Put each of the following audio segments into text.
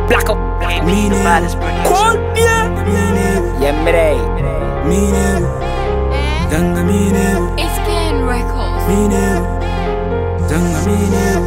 Black up. Me the baddest producer. Yemre. Danga me It's Ken Records. Danga me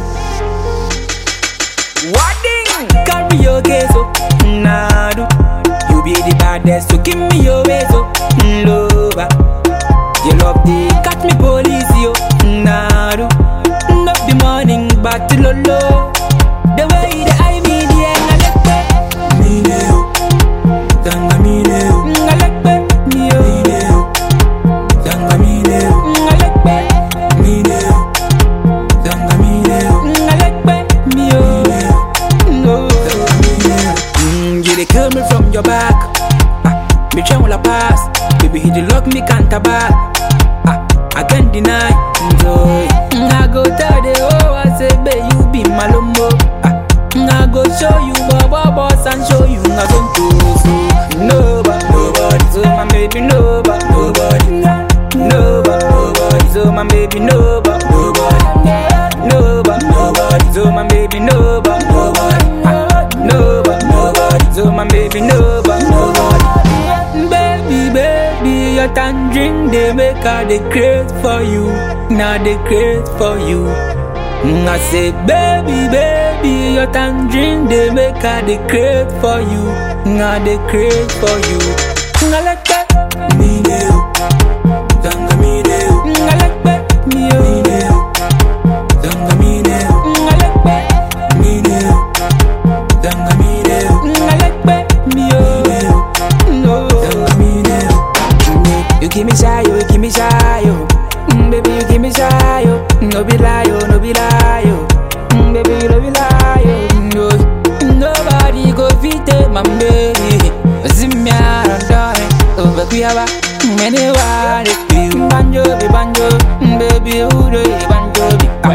Wadding. Karaoke so nadu. You be the baddest, so give me your way so lover. You love the catch me police yo nadu. Not the morning but the lolo. The way the I mean the end I like that. Me neo. Danga me neo. I like that. Me yo. Danga me neo. I like that. Me neo. Danga me neo. I like that. Me yo. No. You dey kill me from your back. Me try all I pass. Baby, he dey lock me can't back. I can't deny. Joy. I go tell the whole I say, babe, you be my lomo. I go show you Baba boss and show you I don't do so. Nobody, so my baby nobody, so my baby nobody, so my baby nobody, so my baby nobody. Baby, your tangerine they make her they crave for you, now they crave for you. I say, baby, your tangerine they make her they crave for you, now they crave for you. I like that, me neo, danga me neo. I like that, me neo, danga me neo. I like that, me neo, danga me neo. I like that, me neo, danga me neo. You give me shy, you give me shy, baby, you give me shy, no be lie, no be lie, baby, no be lie, no. Nobody go fit my baby. Zimya randone, over kuyawa, many want it. Banjo, baby, who do it? Banjo,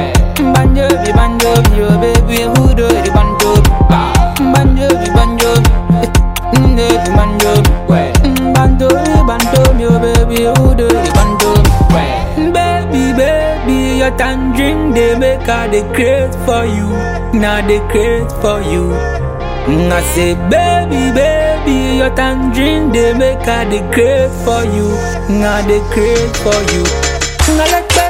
oh baby, who do it? Banjo, banjo, oh baby, who do it? Banjo, baby, your tangerine they make her they crave for you, now they crave for you. I say, baby, your tangerine they make her they crave for you, now they crave for you. I like that.